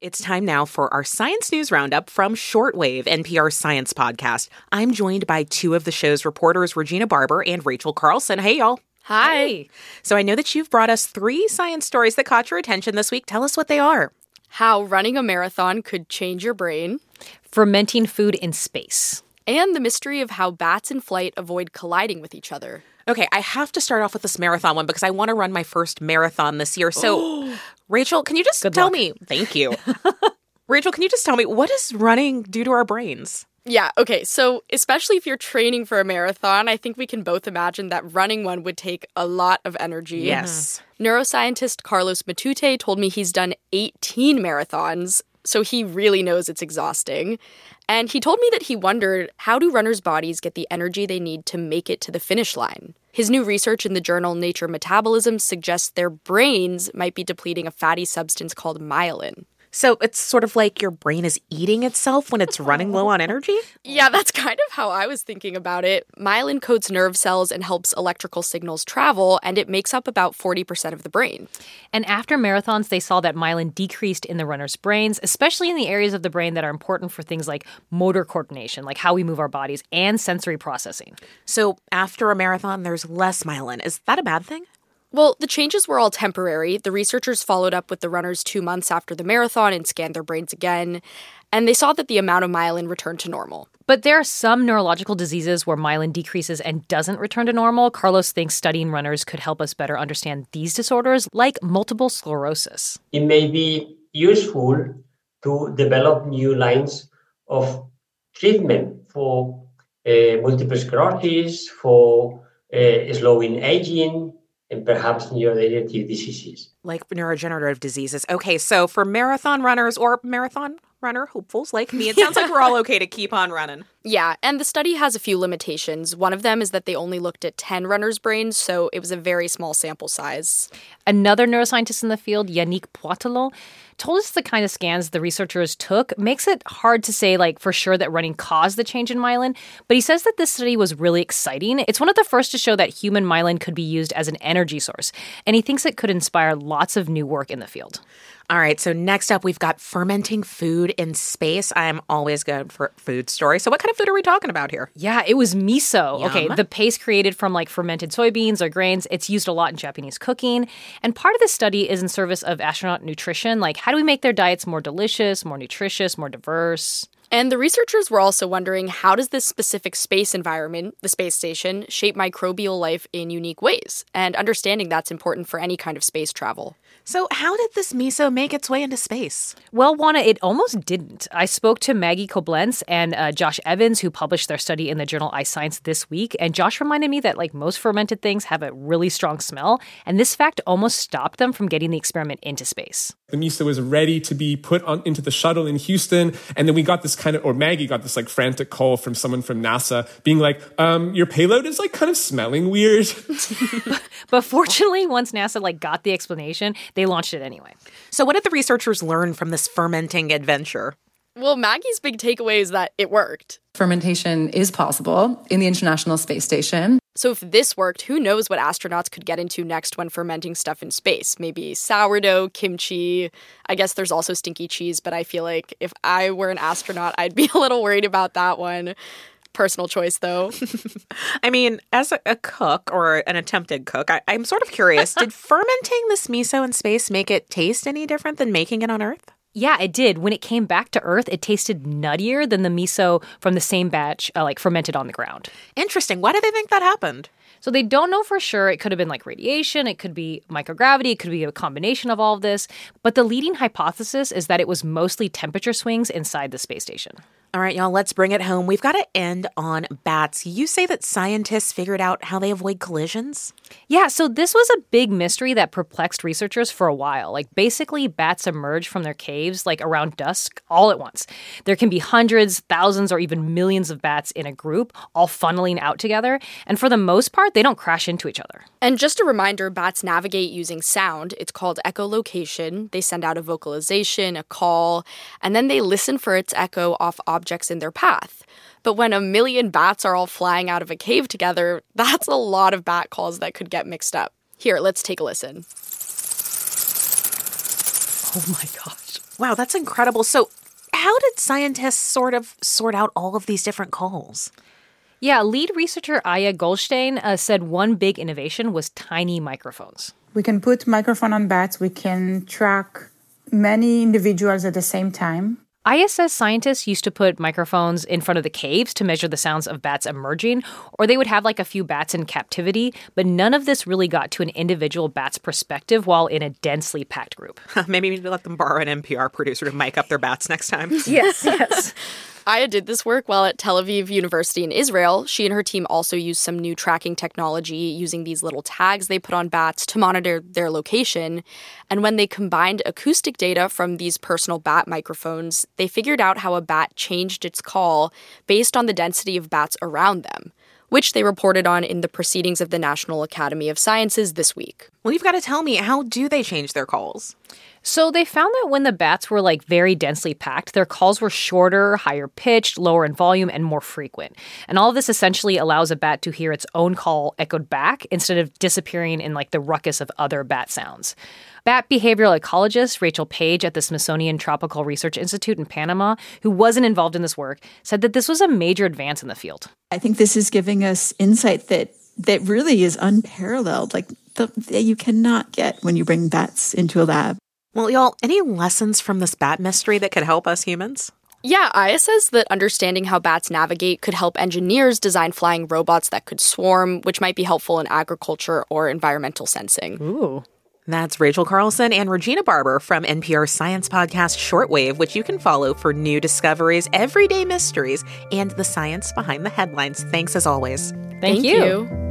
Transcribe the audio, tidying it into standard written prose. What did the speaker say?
It's time now for our Science News Roundup from Shortwave, NPR's science podcast. I'm joined by two of the show's reporters, Regina Barber and Rachel Carlson. Hey, y'all. Hi. So I know that you've brought us 3 science stories that caught your attention this week. Tell us what they are. How running a marathon could change your brain. Fermenting food in space. And the mystery of how bats in flight avoid colliding with each other. Okay, I have to start off with this marathon one because I want to run my first marathon this year. So, Rachel, can you just tell me? Thank you. Rachel, can you just tell me, what does running do to our brains? Yeah, okay, so especially if you're training for a marathon, I think we can both imagine that running one would take a lot of energy. Yes. Neuroscientist Carlos Matute told me he's done 18 marathons, so he really knows it's exhausting. And he told me that he wondered, how do runners' bodies get the energy they need to make it to the finish line? His new research in the journal Nature Metabolism suggests their brains might be depleting a fatty substance called myelin. So it's sort of like your brain is eating itself when it's running low on energy? Yeah, that's kind of how I was thinking about it. Myelin coats nerve cells and helps electrical signals travel, and it makes up about 40% of the brain. And after marathons, they saw that myelin decreased in the runners' brains, especially in the areas of the brain that are important for things like motor coordination, like how we move our bodies, and sensory processing. So after a marathon, there's less myelin. Is that a bad thing? Well, the changes were all temporary. The researchers followed up with the runners 2 months after the marathon and scanned their brains again, and they saw that the amount of myelin returned to normal. But there are some neurological diseases where myelin decreases and doesn't return to normal. Carlos thinks studying runners could help us better understand these disorders, like multiple sclerosis. It may be useful to develop new lines of treatment for multiple sclerosis, for slowing aging, and perhaps neurodegenerative diseases. Like neurodegenerative diseases. Okay, so for marathon runners or marathon runner hopefuls like me, it sounds like we're all okay to keep on running. Yeah, and the study has a few limitations. One of them is that they only looked at 10 runners' brains, so it was a very small sample size. Another neuroscientist in the field, Yannick Poitelot, told us the kind of scans the researchers took makes it hard to say, for sure that running caused the change in myelin, but he says that this study was really exciting. It's one of the first to show that human myelin could be used as an energy source, and he thinks it could inspire lots of new work in the field. All right, so next up, we've got fermenting food in space. I'm always good for food stories. So what kind of food are we talking about here? Yeah, it was miso. Yum. Okay, the paste created from fermented soybeans or grains. It's used a lot in Japanese cooking. And part of this study is in service of astronaut nutrition. How do we make their diets more delicious, more nutritious, more diverse? And the researchers were also wondering, how does this specific space environment, the space station, shape microbial life in unique ways? And understanding that's important for any kind of space travel. So how did this miso make its way into space? Well, Juana, it almost didn't. I spoke to Maggie Koblenz and Josh Evans, who published their study in the journal iScience this week. And Josh reminded me that, most fermented things have a really strong smell. And this fact almost stopped them from getting the experiment into space. The miso was ready to be put into the shuttle in Houston. And then we got this Maggie got this frantic call from someone from NASA being your payload is kind of smelling weird. But fortunately, once NASA got the explanation, they launched it anyway. So what did the researchers learn from this fermenting adventure? Well, Maggie's big takeaway is that it worked. Fermentation is possible in the International Space Station. So if this worked, who knows what astronauts could get into next when fermenting stuff in space? Maybe sourdough, kimchi. I guess there's also stinky cheese, but I feel like if I were an astronaut, I'd be a little worried about that one. Personal choice, though. I mean, as a cook or an attempted cook, I'm sort of curious. Did fermenting this miso in space make it taste any different than making it on Earth? Yeah, it did. When it came back to Earth, it tasted nuttier than the miso from the same batch, fermented on the ground. Interesting. Why do they think that happened? So they don't know for sure. It could have been radiation. It could be microgravity. It could be a combination of all of this. But the leading hypothesis is that it was mostly temperature swings inside the space station. All right, y'all, let's bring it home. We've got to end on bats. You say that scientists figured out how they avoid collisions? Yeah, so this was a big mystery that perplexed researchers for a while. Basically, bats emerge from their caves, around dusk, all at once. There can be hundreds, thousands, or even millions of bats in a group, all funneling out together. And for the most part, they don't crash into each other. And just a reminder, bats navigate using sound. It's called echolocation. They send out a vocalization, a call, and then they listen for its echo off objects in their path. But when 1 million bats are all flying out of a cave together, that's a lot of bat calls that could get mixed up. Here, let's take a listen. Oh my gosh. Wow, that's incredible. So how did scientists sort out all of these different calls? Yeah, lead researcher Aya Goldstein said one big innovation was tiny microphones. We can put microphone on bats. We can track many individuals at the same time. Aya says scientists used to put microphones in front of the caves to measure the sounds of bats emerging, or they would have like a few bats in captivity, but none of this really got to an individual bat's perspective while in a densely packed group. Maybe we need to let them borrow an NPR producer to mic up their bats next time. Yes. Aya did this work while at Tel Aviv University in Israel. She and her team also used some new tracking technology using these little tags they put on bats to monitor their location. And when they combined acoustic data from these personal bat microphones, they figured out how a bat changed its call based on the density of bats around them, which they reported on in the proceedings of the National Academy of Sciences this week. Well, you've got to tell me, how do they change their calls? So they found that when the bats were like very densely packed, their calls were shorter, higher pitched, lower in volume, and more frequent. And all of this essentially allows a bat to hear its own call echoed back instead of disappearing in like the ruckus of other bat sounds. Bat behavioral ecologist Rachel Page at the Smithsonian Tropical Research Institute in Panama, who wasn't involved in this work, said that this was a major advance in the field. I think this is giving us insight that really is unparalleled, like that you cannot get when you bring bats into a lab. Well, y'all, any lessons from this bat mystery that could help us humans? Yeah, Aya says that understanding how bats navigate could help engineers design flying robots that could swarm, which might be helpful in agriculture or environmental sensing. Ooh. That's Rachel Carlson and Regina Barber from NPR's science podcast Shortwave, which you can follow for new discoveries, everyday mysteries, and the science behind the headlines. Thanks as always. Thank you.